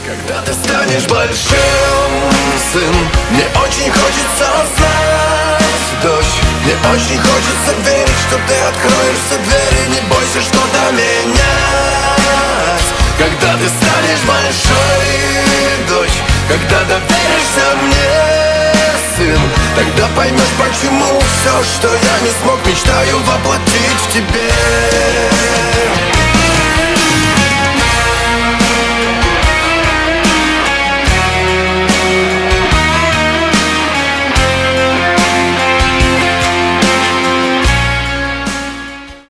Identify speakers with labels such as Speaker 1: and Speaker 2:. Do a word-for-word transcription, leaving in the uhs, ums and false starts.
Speaker 1: Когда ты станешь большим, сын, мне очень хочется знать, дочь, мне очень хочется верить, что ты откроешь все двери, не бойся что-то менять. Когда ты станешь большой, дочь, когда доверишься мне, сын, тогда поймешь, почему все, что я не смог, мечтаю воплотить в тебе.